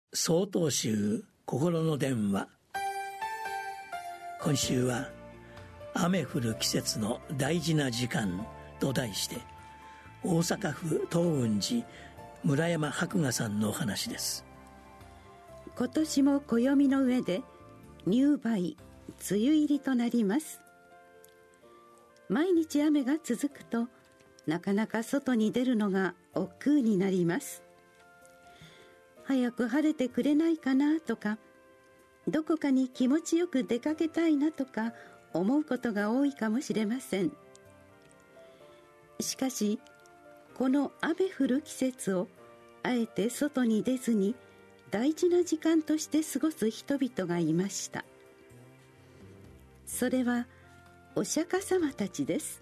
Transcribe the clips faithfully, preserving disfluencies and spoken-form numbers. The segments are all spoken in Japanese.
曹洞宗心の電話。今週は雨降る季節の大事な時間と題して、大阪府東雲寺村山博雅さんのお話です。 今年も暦の上で入梅、梅雨入りとなります。毎日雨が続くと、なかなか外に出るのが億劫になります。早く晴れてくれないかなとか、どこかに気持ちよく出かけたいなとか思うことが多いかもしれません。しかし、この雨降る季節をあえて外に出ずに大事な時間として過ごす人々がいました。それはお釈迦様たちです。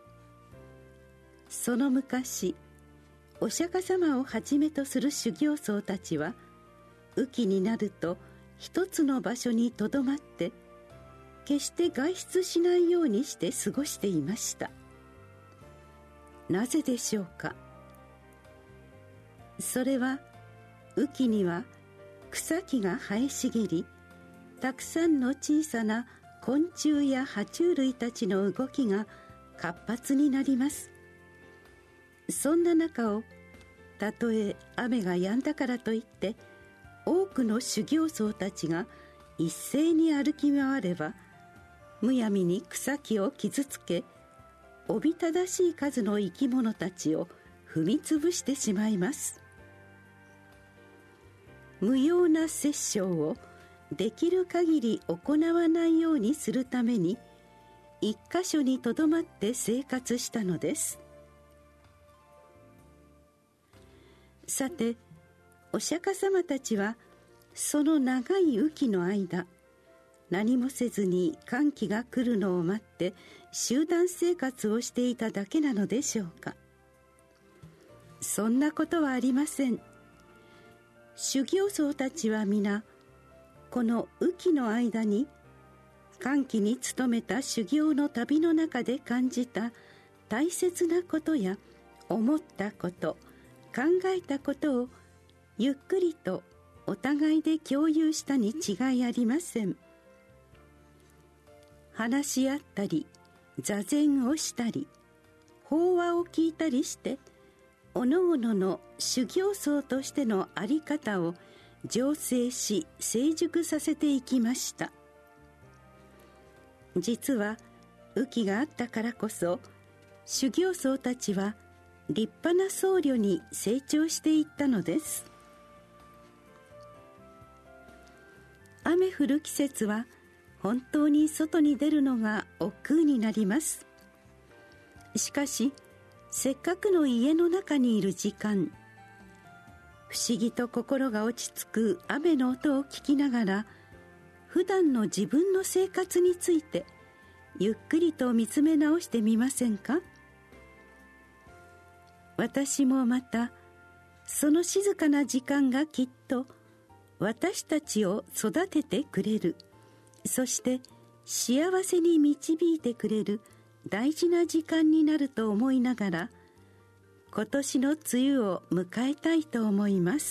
その昔、お釈迦様をはじめとする修行僧たちは、雨季になると一つの場所にとどまって、決して外出しないようにして過ごしていました。なぜでしょうか。それは、雨季には草木が生え茂り、たくさんの小さな昆虫や爬虫類たちの動きが活発になります。そんな中を、たとえ雨が止んだからといって多くの修行僧たちが一斉に歩き回れば、むやみに草木を傷つけ、おびただしい数の生き物たちを踏みつぶしてしまいます。無用な殺生をできる限り行わないようにするために、一箇所にとどまって生活したのです。さて、お釈迦様たちはその長い雨季の間、何もせずに乾季が来るのを待って集団生活をしていただけなのでしょうか。そんなことはありません。修行僧たちは皆、この雨季の間に乾季に努めた修行の旅の中で感じた大切なことや思ったこと、考えたことをゆっくりとお互いで共有したに違いありません。話し合ったり、座禅をしたり、法話を聞いたりして、おのおのの修行僧としての在り方を醸成し成熟させていきました。実は雨季があったからこそ、修行僧たちは立派な僧侶に成長していったのです。雨降る季節は本当に外に出るのが億劫になります。しかし、せっかくの家の中にいる時間、不思議と心が落ち着く雨の音を聞きながら、普段の自分の生活についてゆっくりと見つめ直してみませんか。私もまた、その静かな時間がきっと私たちを育ててくれる、そして幸せに導いてくれる大事な時間になると思いながら、今年の梅雨を迎えたいと思います。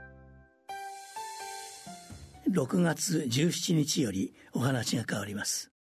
ろくがつじゅうしちにちよりお話が変わります。